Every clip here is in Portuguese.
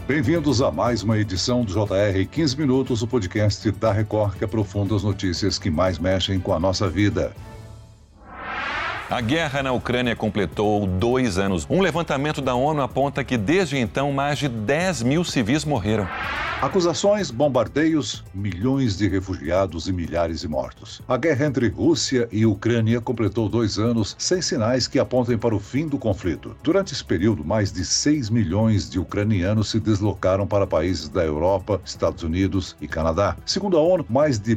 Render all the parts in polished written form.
Bem-vindos a mais uma edição do JR 15 Minutos, o podcast da Record que aprofunda as notícias que mais mexem com a nossa vida. A guerra na Ucrânia completou 2 anos. Um levantamento da ONU aponta que, desde então, mais de 10 mil civis morreram. Acusações, bombardeios, milhões de refugiados e milhares de mortos. A guerra entre Rússia e Ucrânia completou 2 anos sem sinais que apontem para o fim do conflito. Durante esse período, mais de 6 milhões de ucranianos se deslocaram para países da Europa, Estados Unidos e Canadá. Segundo a ONU, mais de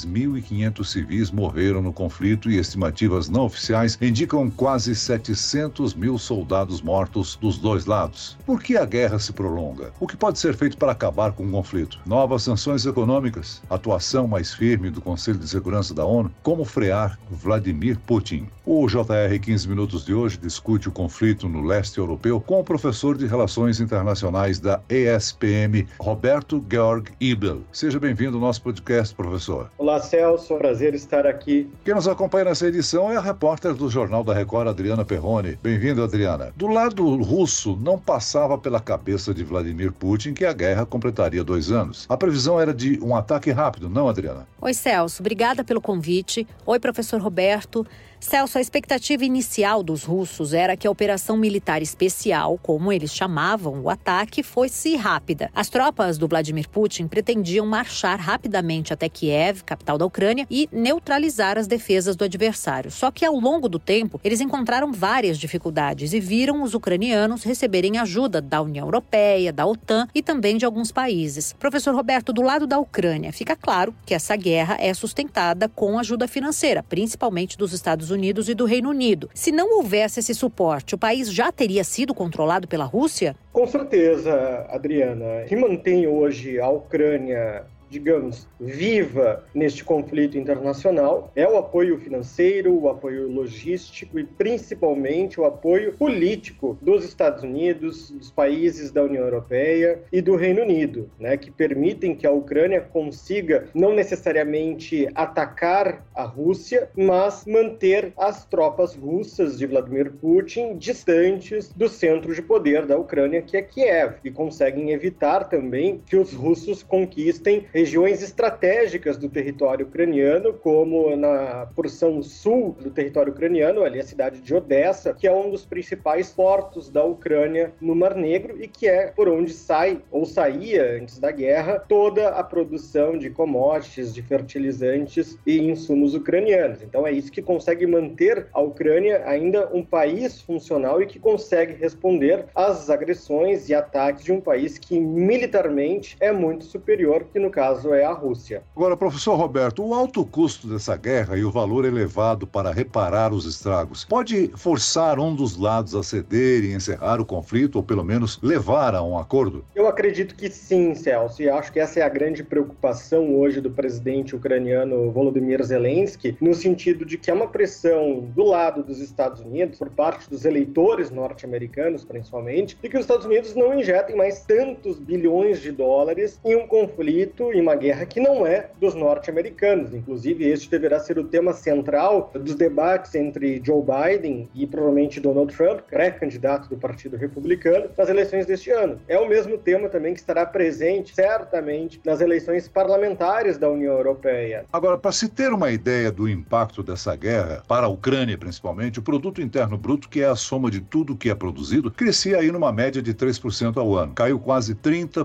10.500 civis morreram no conflito e estimativas não oficiais indicam quase 700 mil soldados mortos dos dois lados. Por que a guerra se prolonga? O que pode ser feito para acabar com o conflito? Novas sanções econômicas? Atuação mais firme do Conselho de Segurança da ONU? Como frear Vladimir Putin? O JR 15 Minutos de hoje discute o conflito no leste europeu com o professor de Relações Internacionais da ESPM, Roberto Georg Ibel. Seja bem-vindo ao nosso podcast, professor. Olá, Celso. Prazer estar aqui. Quem nos acompanha nessa edição é a repórter do Jornal da Record, Adriana Perrone. Bem-vindo, Adriana. Do lado russo, não passava pela cabeça de Vladimir Putin que a guerra completaria 2 anos. A previsão era de um ataque rápido, não, Adriana? Oi, Celso. Obrigada pelo convite. Oi, professor Roberto. Celso, a expectativa inicial dos russos era que a operação militar especial, como eles chamavam o ataque, fosse rápida. As tropas do Vladimir Putin pretendiam marchar rapidamente até Kiev, capital da Ucrânia, e neutralizar as defesas do adversário. Só que ao longo do tempo, eles encontraram várias dificuldades e viram os ucranianos receberem ajuda da União Europeia, da OTAN e também de alguns países. Professor Roberto, do lado da Ucrânia, fica claro que essa guerra é sustentada com ajuda financeira, principalmente dos Estados Unidos e do Reino Unido. Se não houvesse esse suporte, o país já teria sido controlado pela Rússia? Com certeza, Adriana. O que mantém hoje a Ucrânia, digamos, viva neste conflito internacional é o apoio financeiro, o apoio logístico e principalmente o apoio político dos Estados Unidos, dos países da União Europeia e do Reino Unido, que permitem que a Ucrânia consiga não necessariamente atacar a Rússia, mas manter as tropas russas de Vladimir Putin distantes do centro de poder da Ucrânia, que é Kiev, e conseguem evitar também que os russos conquistem regiões estratégicas do território ucraniano, como na porção sul do território ucraniano, ali a cidade de Odessa, que é um dos principais portos da Ucrânia no Mar Negro e que é por onde sai, ou saía antes da guerra, toda a produção de commodities, de fertilizantes e insumos ucranianos. Então é isso que consegue manter a Ucrânia ainda um país funcional e que consegue responder às agressões e ataques de um país que militarmente é muito superior, que no caso é a Rússia. Agora, professor Roberto, o alto custo dessa guerra e o valor elevado para reparar os estragos pode forçar um dos lados a ceder e encerrar o conflito, ou pelo menos levar a um acordo? Eu acredito que sim, Celso, e acho que essa é a grande preocupação hoje do presidente ucraniano Volodymyr Zelensky, no sentido de que há uma pressão do lado dos Estados Unidos, por parte dos eleitores norte-americanos, principalmente, de que os Estados Unidos não injetem mais tantos bilhões de dólares em um conflito, em uma guerra que não é dos norte-americanos. Inclusive, este deverá ser o tema central dos debates entre Joe Biden e provavelmente Donald Trump, pré-candidato do Partido Republicano, nas eleições deste ano. É o mesmo tema também que estará presente, certamente, nas eleições parlamentares da União Europeia. Agora, para se ter uma ideia do impacto dessa guerra, para a Ucrânia principalmente, o produto interno bruto, que é a soma de tudo que é produzido, crescia aí numa média de 3% ao ano. Caiu quase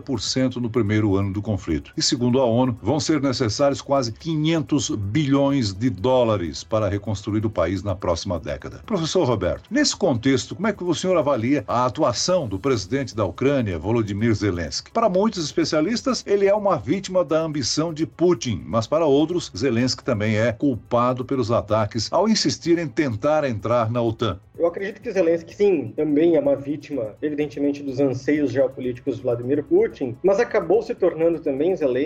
30% no primeiro ano do conflito. E segundo a ONU, vão ser necessários quase 500 bilhões de dólares para reconstruir o país na próxima década. Professor Roberto, nesse contexto, como é que o senhor avalia a atuação do presidente da Ucrânia, Volodymyr Zelensky? Para muitos especialistas, ele é uma vítima da ambição de Putin, mas para outros, Zelensky também é culpado pelos ataques ao insistir em tentar entrar na OTAN. Eu acredito que Zelensky, sim, também é uma vítima, evidentemente, dos anseios geopolíticos de Vladimir Putin, mas acabou se tornando também Zelensky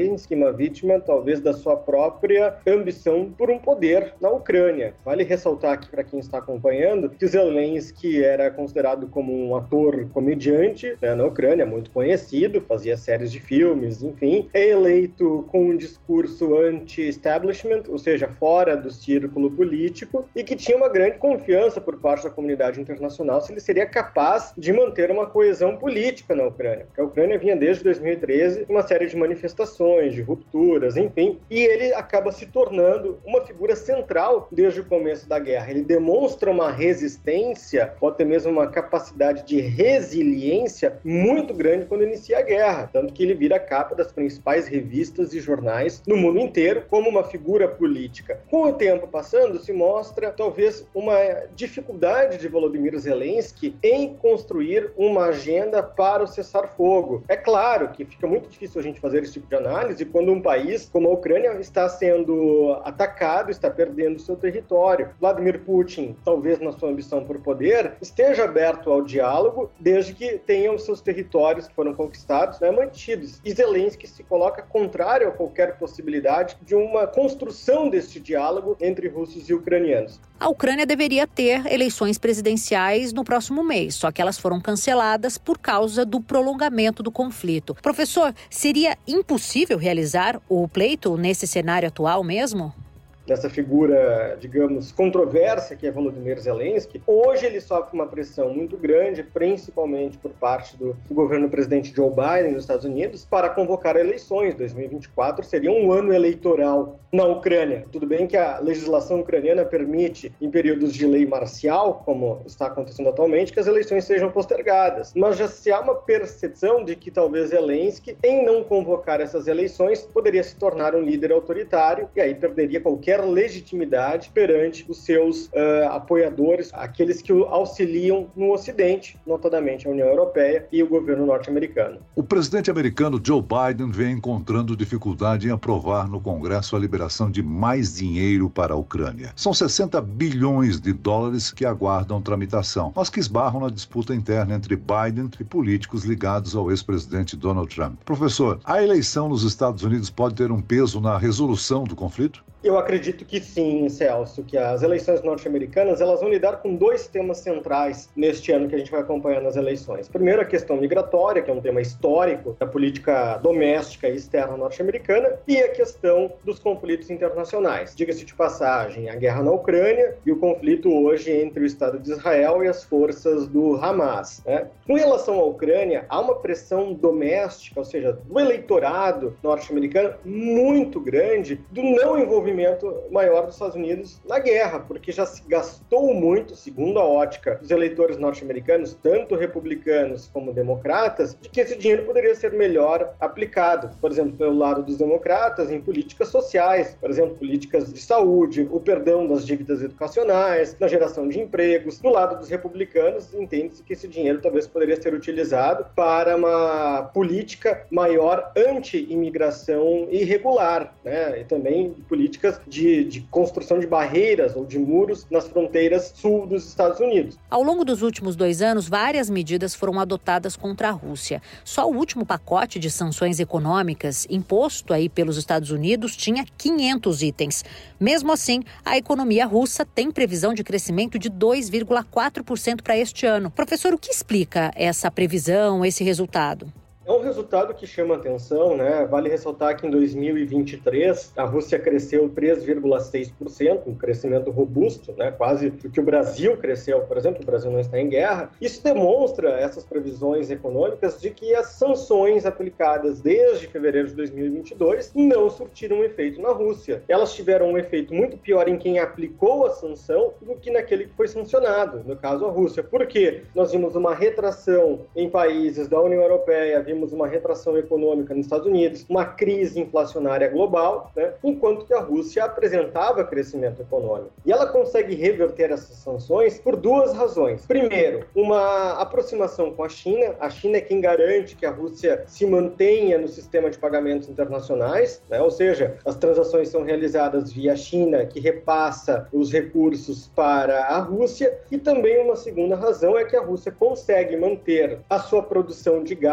Zelensky uma vítima, talvez, da sua própria ambição por um poder na Ucrânia. Vale ressaltar aqui, para quem está acompanhando, que o Zelensky era considerado como um ator comediante, né, na Ucrânia, muito conhecido, fazia séries de filmes, enfim. É eleito com um discurso anti-establishment, ou seja, fora do círculo político, e que tinha uma grande confiança por parte da comunidade internacional se ele seria capaz de manter uma coesão política na Ucrânia. Porque a Ucrânia vinha desde 2013 uma série de manifestações, de rupturas, enfim, e ele acaba se tornando uma figura central desde o começo da guerra. Ele demonstra uma resistência, ou até mesmo uma capacidade de resiliência muito grande quando inicia a guerra, tanto que ele vira a capa das principais revistas e jornais no mundo inteiro como uma figura política. Com o tempo passando, se mostra talvez uma dificuldade de Volodymyr Zelensky em construir uma agenda para o cessar-fogo. É claro que fica muito difícil a gente fazer esse tipo de análise quando um país como a Ucrânia está sendo atacado, está perdendo seu território. Vladimir Putin, talvez na sua ambição por poder, esteja aberto ao diálogo desde que tenham seus territórios que foram conquistados, né, mantidos. E Zelensky se coloca contrário a qualquer possibilidade de uma construção deste diálogo entre russos e ucranianos. A Ucrânia deveria ter eleições presidenciais no próximo mês, só que elas foram canceladas por causa do prolongamento do conflito. Professor, seria impossível realizar o pleito nesse cenário atual mesmo? Dessa figura, digamos, controversa que é Volodymyr Zelensky, hoje ele sofre uma pressão muito grande, principalmente por parte do governo do presidente Joe Biden nos Estados Unidos, para convocar eleições. 2024 seria um ano eleitoral na Ucrânia. Tudo bem que a legislação ucraniana permite, em períodos de lei marcial, como está acontecendo atualmente, que as eleições sejam postergadas. Mas já se há uma percepção de que talvez Zelensky, em não convocar essas eleições, poderia se tornar um líder autoritário e aí perderia qualquer legitimidade perante os seus apoiadores, aqueles que o auxiliam no Ocidente, notadamente a União Europeia e o governo norte-americano. O presidente americano Joe Biden vem encontrando dificuldade em aprovar no Congresso a liberação de mais dinheiro para a Ucrânia. São 60 bilhões de dólares que aguardam tramitação, mas que esbarram na disputa interna entre Biden e políticos ligados ao ex-presidente Donald Trump. Professor, a eleição nos Estados Unidos pode ter um peso na resolução do conflito? Eu acredito que sim, Celso, que as eleições norte-americanas elas vão lidar com dois temas centrais neste ano que a gente vai acompanhar nas eleições. Primeiro, a questão migratória, que é um tema histórico da política doméstica e externa norte-americana, e a questão dos conflitos internacionais. Diga-se de passagem, a guerra na Ucrânia e o conflito hoje entre o Estado de Israel e as forças do Hamas, né? Com relação à Ucrânia, há uma pressão doméstica, ou seja, do eleitorado norte-americano muito grande do não envolvimento maior dos Estados Unidos na guerra, porque já se gastou muito, segundo a ótica dos eleitores norte-americanos, tanto republicanos como democratas, de que esse dinheiro poderia ser melhor aplicado. Por exemplo, pelo lado dos democratas, em políticas sociais, por exemplo, políticas de saúde, o perdão das dívidas educacionais, na geração de empregos. Do lado dos republicanos, entende-se que esse dinheiro talvez poderia ser utilizado para uma política maior anti-imigração irregular, né? E também políticas de construção de barreiras ou de muros nas fronteiras sul dos Estados Unidos. Ao longo dos últimos 2 anos, várias medidas foram adotadas contra a Rússia. Só o último pacote de sanções econômicas imposto aí pelos Estados Unidos tinha 500 itens. Mesmo assim, a economia russa tem previsão de crescimento de 2,4% para este ano. Professor, o que explica essa previsão, esse resultado? É um resultado que chama atenção, né? Vale ressaltar que em 2023 a Rússia cresceu 3,6%, um crescimento robusto, né? Quase o que o Brasil cresceu, por exemplo, o Brasil não está em guerra. Isso demonstra, essas previsões econômicas, de que as sanções aplicadas desde fevereiro de 2022 não surtiram efeito na Rússia. Elas tiveram um efeito muito pior em quem aplicou a sanção do que naquele que foi sancionado, no caso a Rússia. Por quê? Nós vimos uma retração em países da União Europeia, vimos uma retração econômica nos Estados Unidos, uma crise inflacionária global, né? Enquanto que a Rússia apresentava crescimento econômico. E ela consegue reverter essas sanções por duas razões. Primeiro, uma aproximação com a China. A China é quem garante que a Rússia se mantenha no sistema de pagamentos internacionais, né? Ou seja, as transações são realizadas via China, que repassa os recursos para a Rússia. E também uma segunda razão é que a Rússia consegue manter a sua produção de gás e petróleo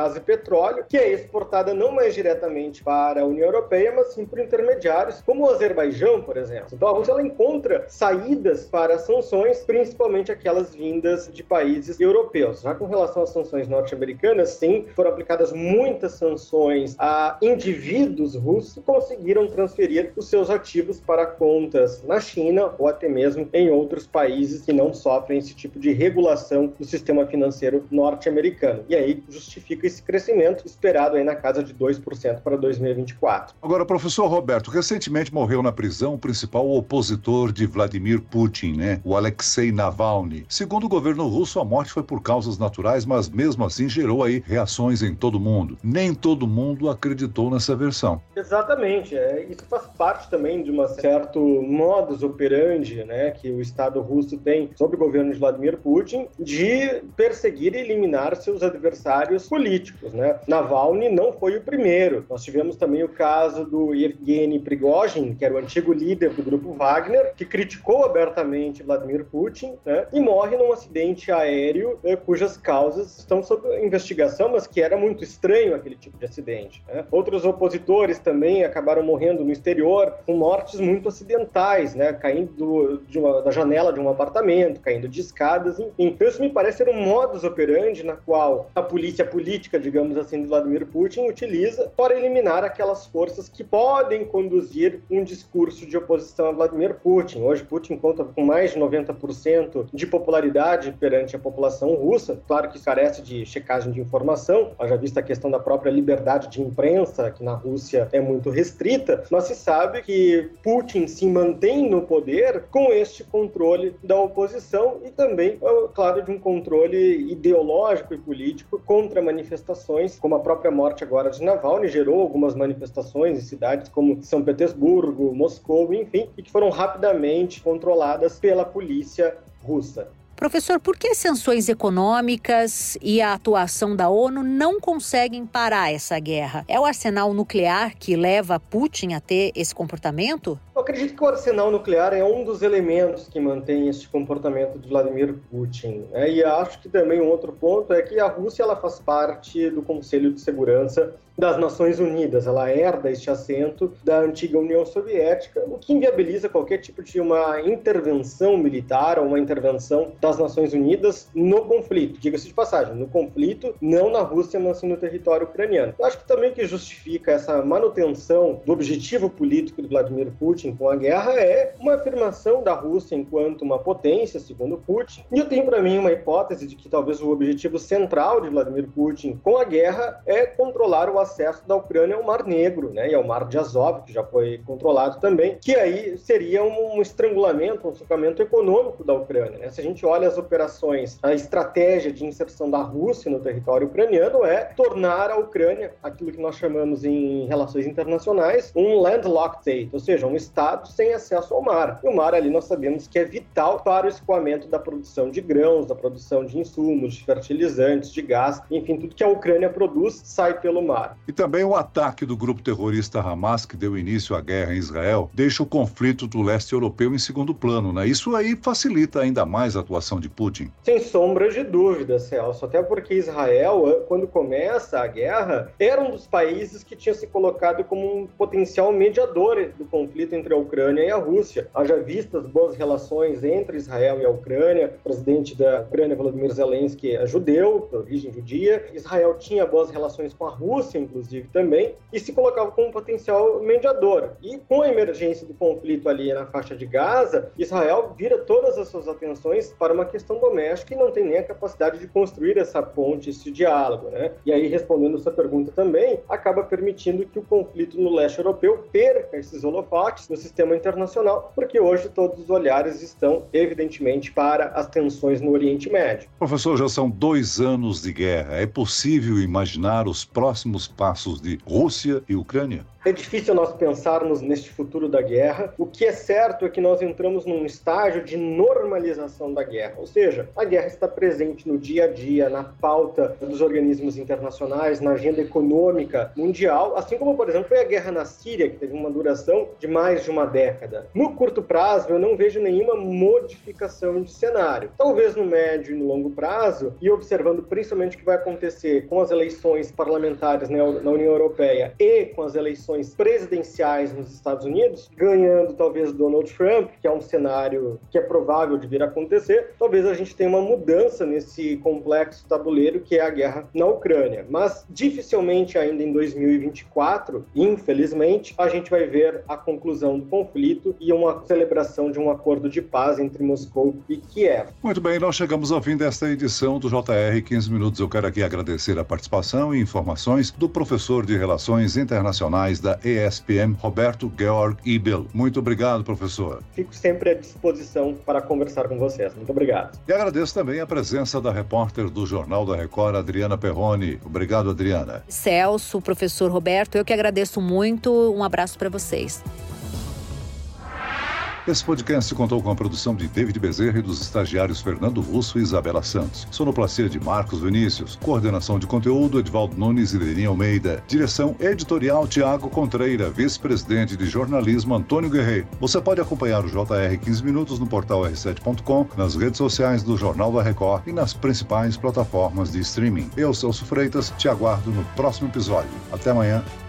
petróleo, que é exportada não mais diretamente para a União Europeia, mas sim por intermediários, como o Azerbaijão, por exemplo. Então a Rússia ela encontra saídas para as sanções, principalmente aquelas vindas de países europeus. Já com relação às sanções norte-americanas, sim, foram aplicadas muitas sanções a indivíduos russos que conseguiram transferir os seus ativos para contas na China ou até mesmo em outros países que não sofrem esse tipo de regulação do sistema financeiro norte-americano. E aí justifica esse crescimento esperado aí na casa de 2% para 2024. Agora, professor Roberto, recentemente morreu na prisão o principal opositor de Vladimir Putin, o Alexei Navalny. Segundo o governo russo, a morte foi por causas naturais, mas mesmo assim gerou aí reações em todo mundo. Nem todo mundo acreditou nessa versão. Exatamente. Isso faz parte também de um certo modus operandi, que o Estado russo tem sobre o governo de Vladimir Putin de perseguir e eliminar seus adversários políticos. Navalny não foi o primeiro. Nós tivemos também o caso do Yevgeny Prigozhin, que era o antigo líder do grupo Wagner, que criticou abertamente Vladimir Putin, e morre num acidente aéreo cujas causas estão sob investigação, mas que era muito estranho aquele tipo de acidente. Outros opositores também acabaram morrendo no exterior com mortes muito acidentais, caindo da janela de um apartamento, caindo de escadas, enfim. Então isso me parece ser um modus operandi na qual a polícia política, digamos assim, de Vladimir Putin utiliza para eliminar aquelas forças que podem conduzir um discurso de oposição a Vladimir Putin. Hoje Putin conta com mais de 90% de popularidade perante a população russa. Claro que isso carece de checagem de informação, haja vista a questão da própria liberdade de imprensa, que na Rússia é muito restrita, mas se sabe que Putin se mantém no poder com este controle da oposição e também, claro, de um controle ideológico e político contra manifestações, como a própria morte agora de Navalny gerou algumas manifestações em cidades como São Petersburgo, Moscou, enfim, e que foram rapidamente controladas pela polícia russa. Professor, por que sanções econômicas e a atuação da ONU não conseguem parar essa guerra? É o arsenal nuclear que leva Putin a ter esse comportamento? Eu acredito que o arsenal nuclear é um dos elementos que mantém esse comportamento de Vladimir Putin. E acho que também um outro ponto é que a Rússia ela faz parte do Conselho de Segurança das Nações Unidas. Ela herda este assento da antiga União Soviética, o que inviabiliza qualquer tipo de uma intervenção militar ou uma intervenção das Nações Unidas no conflito. Diga-se de passagem, no conflito, não na Rússia, mas sim no território ucraniano. Eu acho que também o que justifica essa manutenção do objetivo político de Vladimir Putin com a guerra é uma afirmação da Rússia enquanto uma potência, segundo Putin. E eu tenho para mim uma hipótese de que talvez o objetivo central de Vladimir Putin com a guerra é controlar o acesso da Ucrânia ao Mar Negro, e ao Mar de Azov, que já foi controlado também, que aí seria um estrangulamento, um sufocamento econômico da Ucrânia. Se a gente olha as operações, a estratégia de inserção da Rússia no território ucraniano é tornar a Ucrânia, aquilo que nós chamamos em relações internacionais, um landlocked state, ou seja, um estado sem acesso ao mar. E o mar ali nós sabemos que é vital para o escoamento da produção de grãos, da produção de insumos, de fertilizantes, de gás, enfim, tudo que a Ucrânia produz sai pelo mar. E também o ataque do grupo terrorista Hamas, que deu início à guerra em Israel, deixa o conflito do leste europeu em segundo plano, Isso aí facilita ainda mais a atuação de Putin. Sem sombra de dúvida, Celso, até porque Israel, quando começa a guerra, era um dos países que tinha se colocado como um potencial mediador do conflito entre a Ucrânia e a Rússia. Haja vista as boas relações entre Israel e a Ucrânia, o presidente da Ucrânia, Volodymyr Zelensky, é judeu, de origem judia, Israel tinha boas relações com a Rússia, inclusive, também, e se colocava como um potencial mediador. E com a emergência do conflito ali na faixa de Gaza, Israel vira todas as suas atenções para uma questão doméstica e não tem nem a capacidade de construir essa ponte, esse diálogo, E aí, respondendo essa pergunta também, acaba permitindo que o conflito no leste europeu perca esses holofotes no sistema internacional, porque hoje todos os olhares estão, evidentemente, para as tensões no Oriente Médio. Professor, já são 2 anos de guerra. É possível imaginar os próximos passos de Rússia e Ucrânia? É difícil nós pensarmos neste futuro da guerra. O que é certo é que nós entramos num estágio de normalização da guerra, ou seja, a guerra está presente no dia a dia, na pauta dos organismos internacionais, na agenda econômica mundial, assim como, por exemplo, foi a guerra na Síria, que teve uma duração de mais de uma década. No curto prazo, eu não vejo nenhuma modificação de cenário. Talvez no médio e no longo prazo, e observando principalmente o que vai acontecer com as eleições parlamentares na União Europeia e com as eleições presidenciais nos Estados Unidos, ganhando talvez Donald Trump, que é um cenário que é provável de vir a acontecer, talvez a gente tenha uma mudança nesse complexo tabuleiro que é a guerra na Ucrânia. Mas dificilmente ainda em 2024, infelizmente, a gente vai ver a conclusão do conflito e uma celebração de um acordo de paz entre Moscou e Kiev. Muito bem, nós chegamos ao fim desta edição do JR 15 Minutos. Eu quero aqui agradecer a participação e informações do professor de Relações Internacionais da ESPM, Roberto Georg Ibel. Muito obrigado, professor. Fico sempre à disposição para conversar com vocês. Muito obrigado. E agradeço também a presença da repórter do Jornal da Record, Adriana Perrone. Obrigado, Adriana. Celso, professor Roberto, eu que agradeço muito. Um abraço para vocês. Esse podcast contou com a produção de David Bezerra e dos estagiários Fernando Russo e Isabela Santos. Sonoplastia de Marcos Vinícius. Coordenação de conteúdo, Edvaldo Nunes e Leni Almeida. Direção editorial, Tiago Contreira. Vice-presidente de jornalismo, Antônio Guerreiro. Você pode acompanhar o JR 15 Minutos no portal r7.com, nas redes sociais do Jornal da Record e nas principais plataformas de streaming. Eu, Celso Freitas, te aguardo no próximo episódio. Até amanhã.